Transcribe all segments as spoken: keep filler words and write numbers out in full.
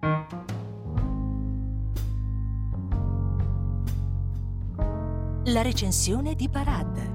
La recensione di Parad.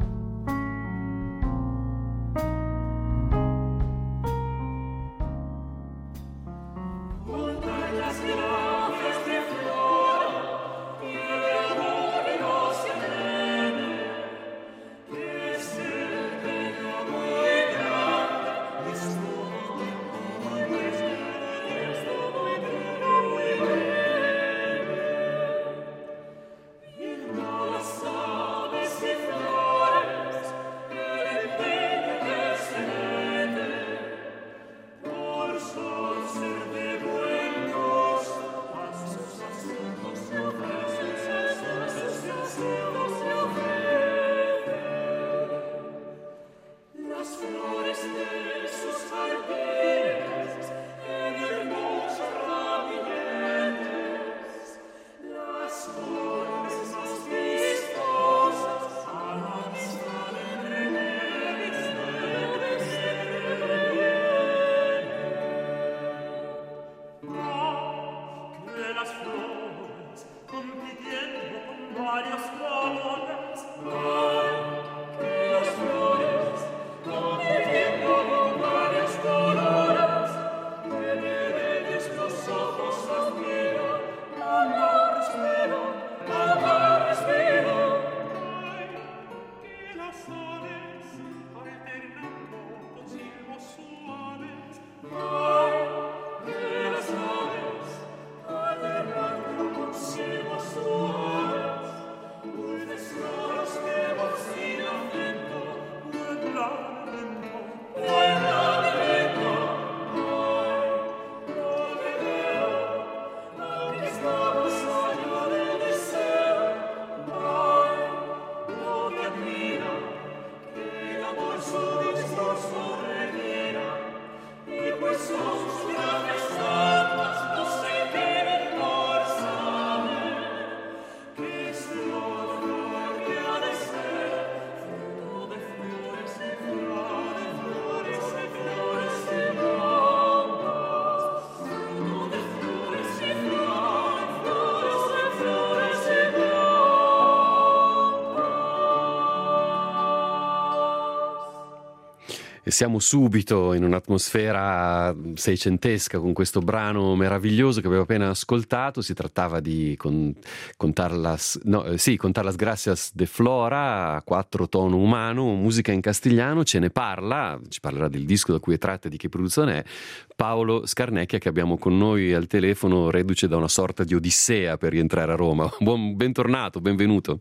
E siamo subito in un'atmosfera seicentesca con questo brano meraviglioso che avevo appena ascoltato. Si trattava di con, contar las, no, eh, sì, contar las gracias de Flora, a quattro tono umano, musica in castigliano. Ce ne parla, ci parlerà del disco da cui è tratta e di che produzione è, Paolo Scarnecchia, che abbiamo con noi al telefono, reduce da una sorta di odissea per rientrare a Roma. Buon, bentornato, benvenuto.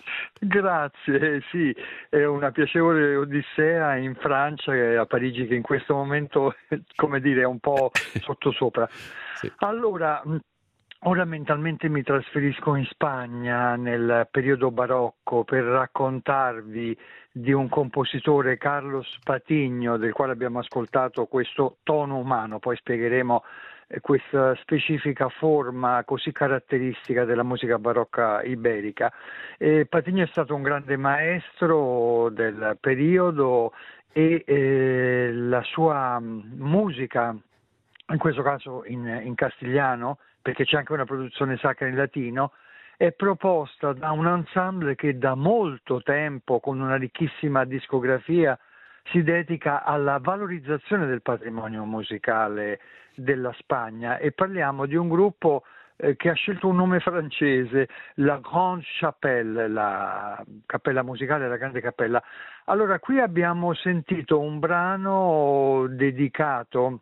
Grazie, sì, è una piacevole odissea in Francia e a Parigi, che in questo momento, come dire, è un po' sottosopra. Sì. Allora, ora mentalmente mi trasferisco in Spagna nel periodo barocco per raccontarvi di un compositore, Carlos Patiño, del quale abbiamo ascoltato questo tono umano. Poi spiegheremo questa specifica forma così caratteristica della musica barocca iberica. E Patiño è stato un grande maestro del periodo e eh, la sua musica, in questo caso in, in castigliano, perché c'è anche una produzione sacra in latino, è proposta da un ensemble che da molto tempo, con una ricchissima discografia, si dedica alla valorizzazione del patrimonio musicale della Spagna, e parliamo di un gruppo eh, che ha scelto un nome francese, la Grande Chapelle, la cappella musicale, la grande cappella. Allora, qui abbiamo sentito un brano dedicato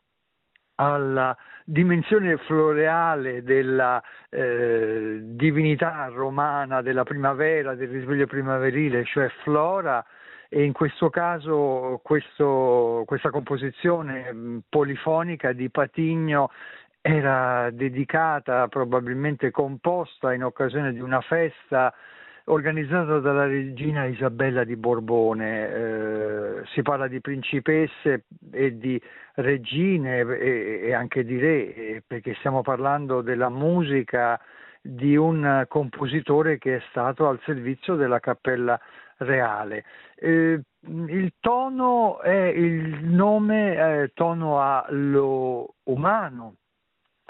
alla dimensione floreale della eh, divinità romana della primavera, del risveglio primaverile, cioè Flora. E in questo caso questo, questa composizione mh, polifonica di Patiño era dedicata, probabilmente composta in occasione di una festa organizzata dalla regina Isabella di Borbone. Eh, si parla di principesse e di regine e, e anche di re, perché stiamo parlando della musica di un compositore che è stato al servizio della cappella reale. Eh, il tono è il nome, eh, tono a lo umano,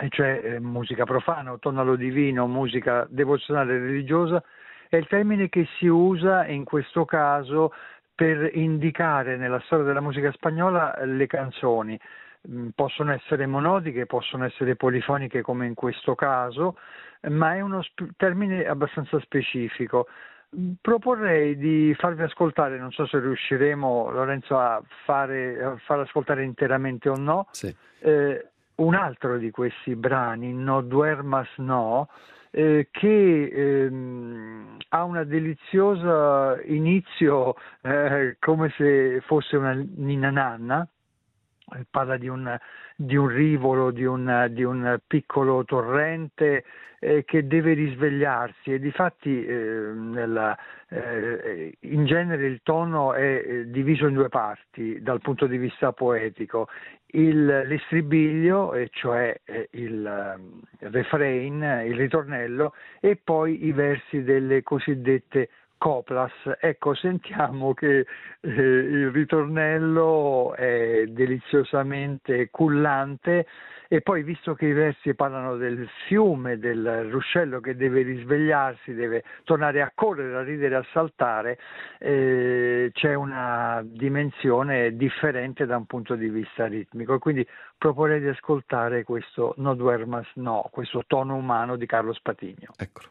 cioè eh, musica profana, tonalo divino, musica devozionale religiosa, è il termine che si usa in questo caso per indicare nella storia della musica spagnola le canzoni. Possono essere monodiche, possono essere polifoniche come in questo caso, ma è uno sp- termine abbastanza specifico. Proporrei di farvi ascoltare, non so se riusciremo, Lorenzo, a fare, a far ascoltare interamente o no, sì. eh, un altro di questi brani, No duermas no, eh, che ehm, ha una deliziosa inizio eh, come se fosse una ninna nanna. Parla di un, di un rivolo, di un, di un piccolo torrente eh, che deve risvegliarsi, e difatti eh, nella, eh, in genere il tono è diviso in due parti dal punto di vista poetico: il, l'estribilio, e cioè eh, il, il refrain, il ritornello, e poi i versi delle cosiddette coplas. Ecco, sentiamo che eh, il ritornello è deliziosamente cullante, e poi, visto che i versi parlano del fiume, del ruscello che deve risvegliarsi, deve tornare a correre, a ridere, a saltare, eh, c'è una dimensione differente da un punto di vista ritmico, e quindi proporrei di ascoltare questo No duermas no, questo tono umano di Carlo Spatigno. Eccolo.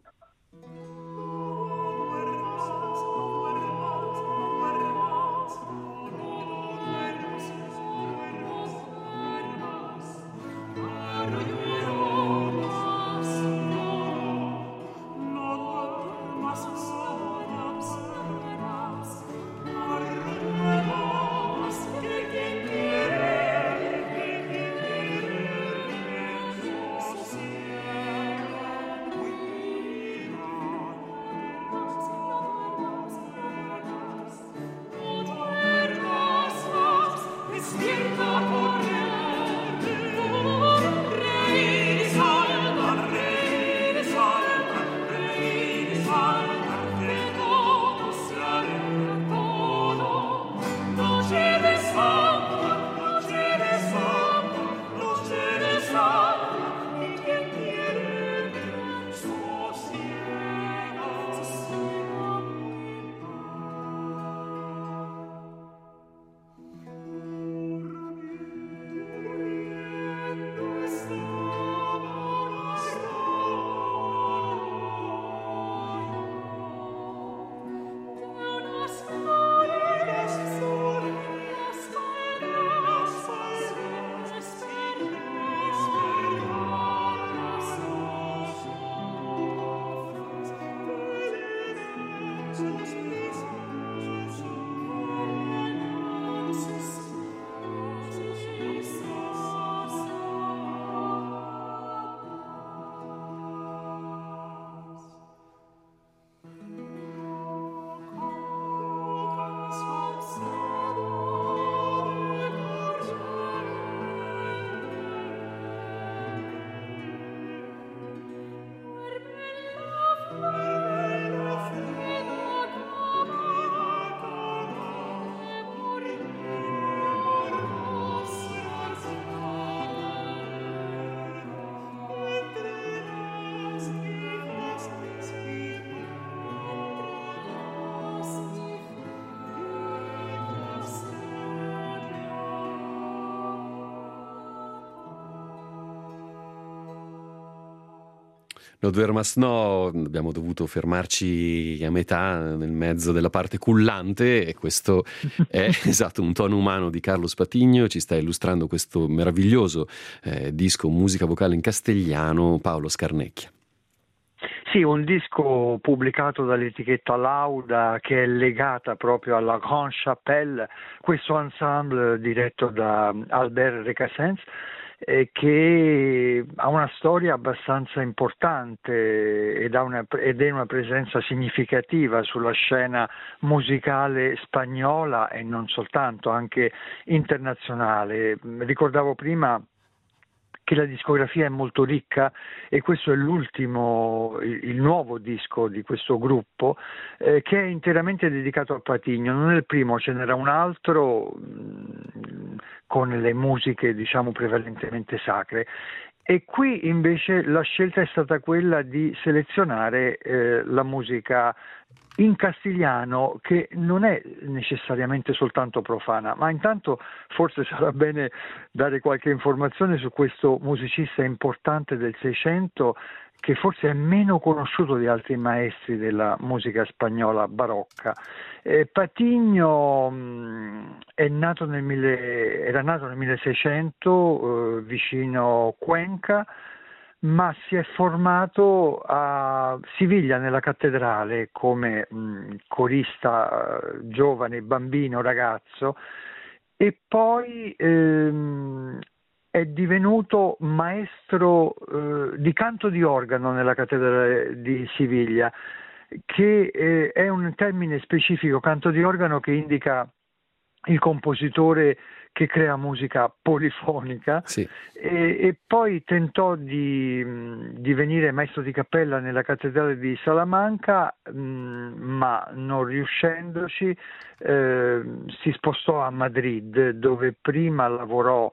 No duermas no, abbiamo dovuto fermarci a metà, nel mezzo della parte cullante, e questo è esatto un tono umano di Carlo Spatigno. Ci sta illustrando questo meraviglioso eh, disco musica vocale in castigliano, Paolo Scarnecchia. Sì, un disco pubblicato dall'etichetta Lauda, che è legata proprio alla Grande Chapelle, questo ensemble diretto da Albert Recassens, eh, che ha una storia abbastanza importante ed, ha una, ed è una presenza significativa sulla scena musicale spagnola e non soltanto, anche internazionale. Ricordavo prima che la discografia è molto ricca, e questo è l'ultimo, il, il nuovo disco di questo gruppo, eh, che è interamente dedicato a Patigno. Non è il primo, ce n'era un altro mh, con le musiche, diciamo, prevalentemente sacre. E qui invece la scelta è stata quella di selezionare eh, la musica in castigliano, che non è necessariamente soltanto profana, ma intanto forse sarà bene dare qualche informazione su questo musicista importante del Seicento, che forse è meno conosciuto di altri maestri della musica spagnola barocca. Eh, Patiño mh, è nato nel mille, era nato nel milleseicento eh, vicino Cuenca, ma si è formato a Siviglia nella cattedrale come mh, corista eh, giovane, bambino, ragazzo, e poi ehm, è divenuto maestro eh, di canto di organo nella cattedrale di Siviglia, che eh, è un termine specifico, canto di organo, che indica il compositore che crea musica polifonica. Sì. e, e poi tentò di divenire maestro di cappella nella cattedrale di Salamanca, mh, ma non riuscendoci eh, si spostò a Madrid, dove prima lavorò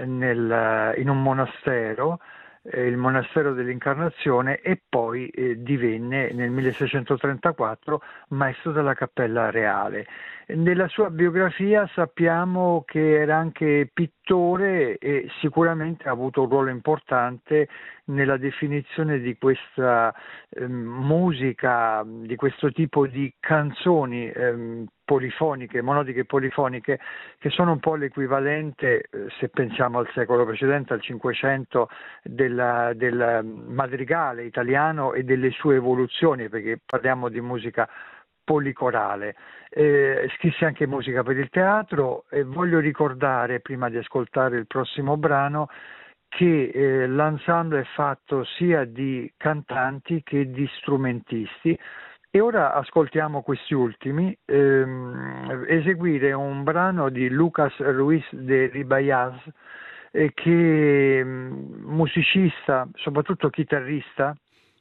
nel, in un monastero, eh, il monastero dell'Incarnazione, e poi eh, divenne nel milleseicentotrentaquattro maestro della Cappella Reale. Nella sua biografia sappiamo che era anche pittore e sicuramente ha avuto un ruolo importante nella definizione di questa eh, musica, di questo tipo di canzoni eh, polifoniche, monodiche polifoniche, che sono un po' l'equivalente, eh, se pensiamo al secolo precedente, al Cinquecento, del, del madrigale italiano e delle sue evoluzioni, perché parliamo di musica policorale. Eh, scrisse anche musica per il teatro, e voglio ricordare, prima di ascoltare il prossimo brano, che eh, l'ensemble è fatto sia di cantanti che di strumentisti. E ora ascoltiamo questi ultimi, ehm, eseguire un brano di Lucas Ruiz de Ribayas, eh, che è musicista, soprattutto chitarrista,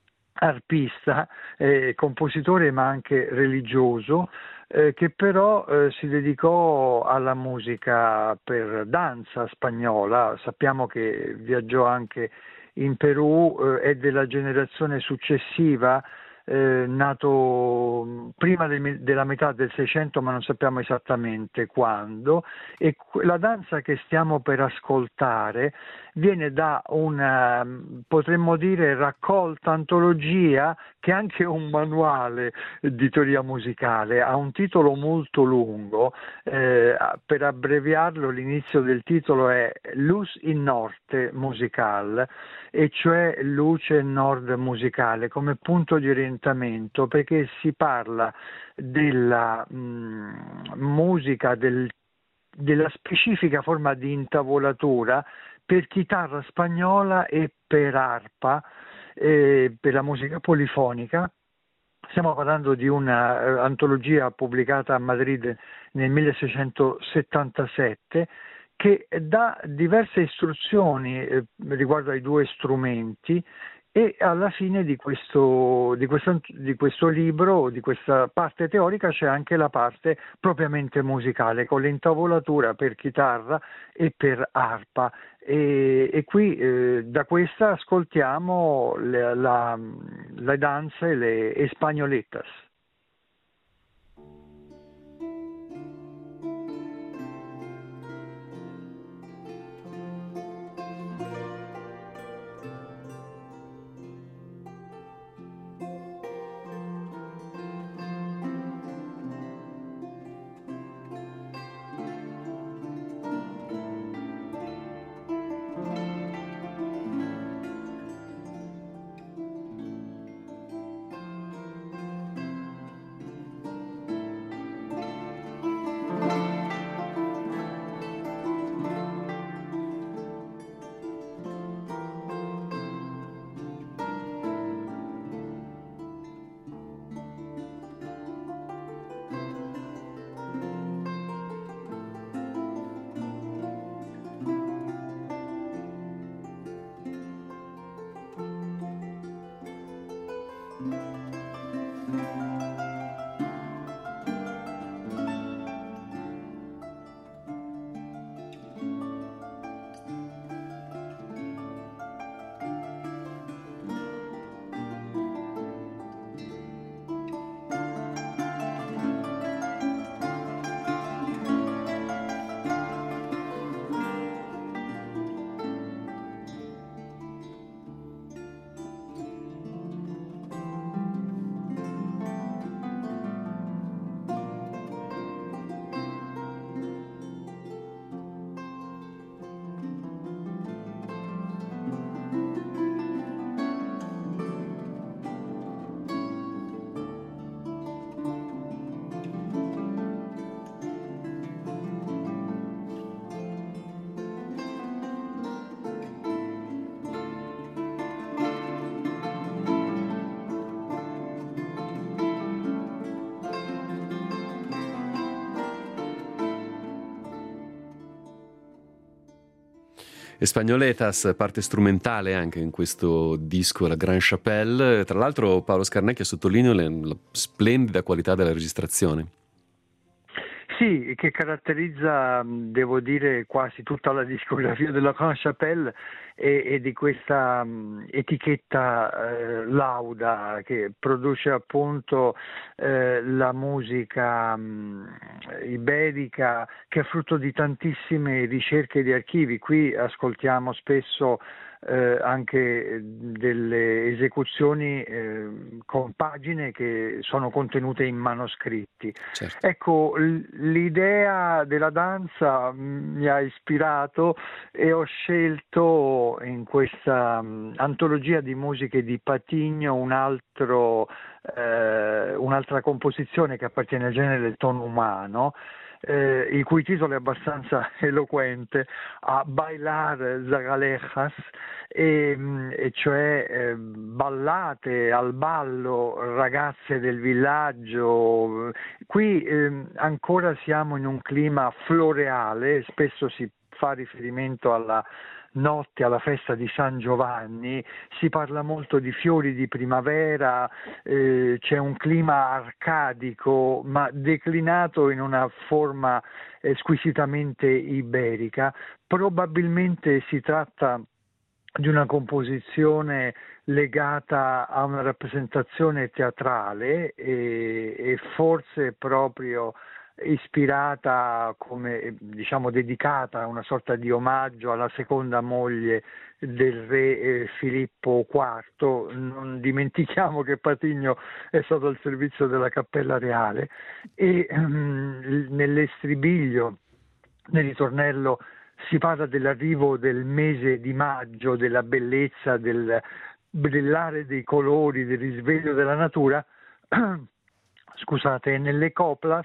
arpista, eh, compositore ma anche religioso, eh, che però eh, si dedicò alla musica per danza spagnola. Sappiamo che viaggiò anche in Perù, eh, è della generazione successiva, eh, nato prima del, della metà del Seicento, ma non sappiamo esattamente quando, e la danza che stiamo per ascoltare viene da una, potremmo dire, raccolta, antologia, che è anche un manuale di teoria musicale, ha un titolo molto lungo, eh, per abbreviarlo l'inizio del titolo è Luz in Norte Musical, e cioè luce nord musicale, come punto di orientamento, perché si parla della mh, musica, del, della specifica forma di intavolatura per chitarra spagnola e per arpa, eh, per la musica polifonica. Stiamo parlando di un'antologia uh, pubblicata a Madrid nel milleseicentosettantasette, che dà diverse istruzioni eh, riguardo ai due strumenti, e alla fine di questo, di, questo, di questo libro, di questa parte teorica, c'è anche la parte propriamente musicale, con l'intavolatura per chitarra e per arpa. E, e qui eh, da questa ascoltiamo le, la, le danze, le espagnoletas. Espagnoletas, parte strumentale anche in questo disco, la Grande Chapelle. Tra l'altro Paolo Scarnecchia sottolinea la splendida qualità della registrazione. Sì, che caratterizza, devo dire, quasi tutta la discografia della Grande Chapelle e, e di questa um, etichetta eh, Lauda, che produce appunto eh, la musica um, iberica, che è frutto di tantissime ricerche di archivi. Qui ascoltiamo spesso Eh, anche delle esecuzioni eh, con pagine che sono contenute in manoscritti. Certo. Ecco, l- l'idea della danza mi ha ispirato e ho scelto in questa um, antologia di musiche di Patigno un altro, eh, un'altra composizione che appartiene al genere del tono umano, Eh, il cui titolo è abbastanza eloquente, a Bailar Zagalejas, e, e cioè eh, ballate al ballo, ragazze del villaggio. Qui eh, ancora siamo in un clima floreale, spesso si fa riferimento alla notte, alla festa di San Giovanni, si parla molto di fiori di primavera, eh, c'è un clima arcadico ma declinato in una forma eh, squisitamente iberica. Probabilmente si tratta di una composizione legata a una rappresentazione teatrale e, e forse proprio ispirata, come diciamo dedicata a una sorta di omaggio alla seconda moglie del re eh, Filippo quarto. Non dimentichiamo che Patigno è stato al servizio della Cappella Reale e um, nell'estribillo, nel ritornello, si parla dell'arrivo del mese di maggio, della bellezza, del brillare dei colori, del risveglio della natura. Scusate, nelle coplas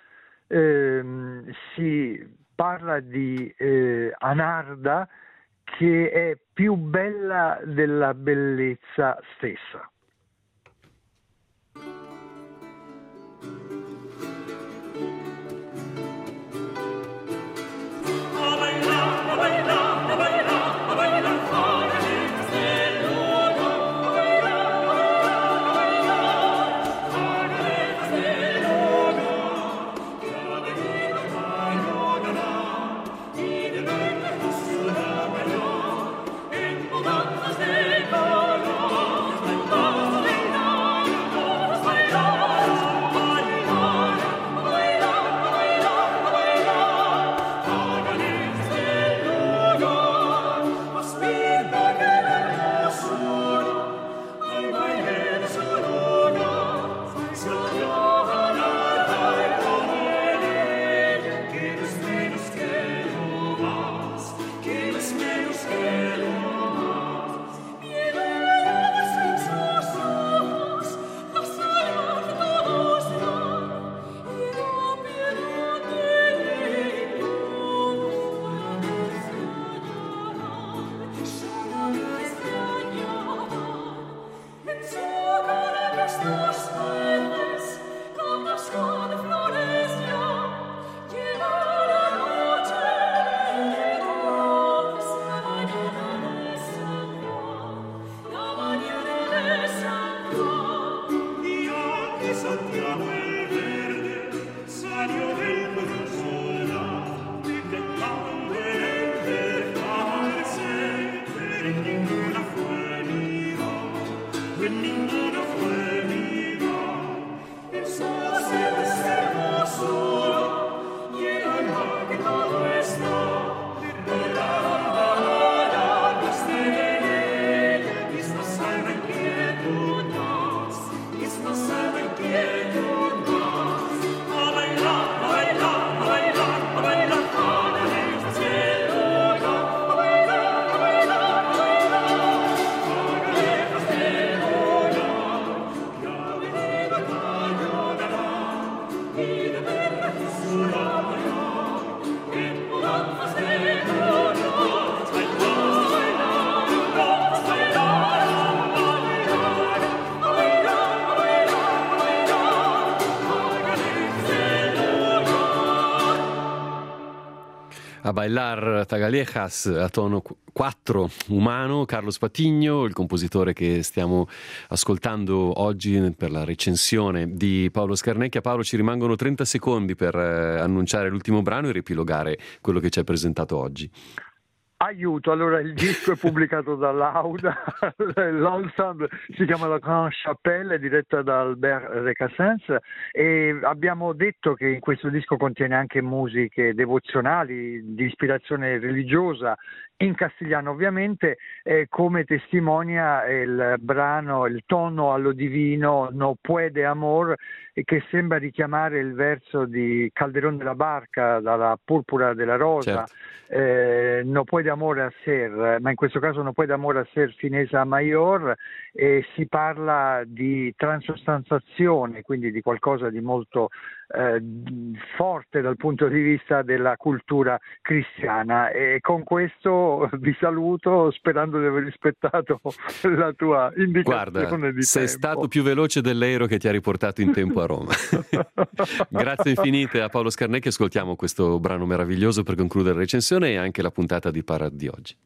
ehm, si parla di eh, Anarda, che è più bella della bellezza stessa. Bailar Tagallejas a tono quattro umano, Carlos Patigno, il compositore che stiamo ascoltando oggi per la recensione di Paolo Scarnecchia. Paolo, ci rimangono trenta secondi per eh, annunciare l'ultimo brano e riepilogare quello che ci hai presentato oggi. Aiuto, allora il disco è pubblicato da Lauda, l'ensemble si chiama La Grande Chapelle, è diretta da Albert Recassens, e abbiamo detto che in questo disco contiene anche musiche devozionali di ispirazione religiosa, in castigliano ovviamente, eh, come testimonia il brano, il tono allo divino No puede amor, che sembra richiamare il verso di Calderón de la Barca dalla Purpura della Rosa. Certo. eh, No puede amor a ser, ma in questo caso No puede amor a ser finesa mayor, e si parla di transostanzazione, quindi di qualcosa di molto eh, forte dal punto di vista della cultura cristiana. E con questo vi saluto sperando di aver rispettato la tua indicazione. Guarda, di sei tempo. stato più veloce dell'aereo che ti ha riportato in tempo a Roma. Grazie infinite a Paolo Scarnecchia. Ascoltiamo questo brano meraviglioso per concludere la recensione e anche la puntata di Parad di oggi.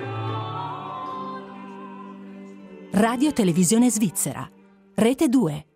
Radio Televisione Svizzera, Rete due.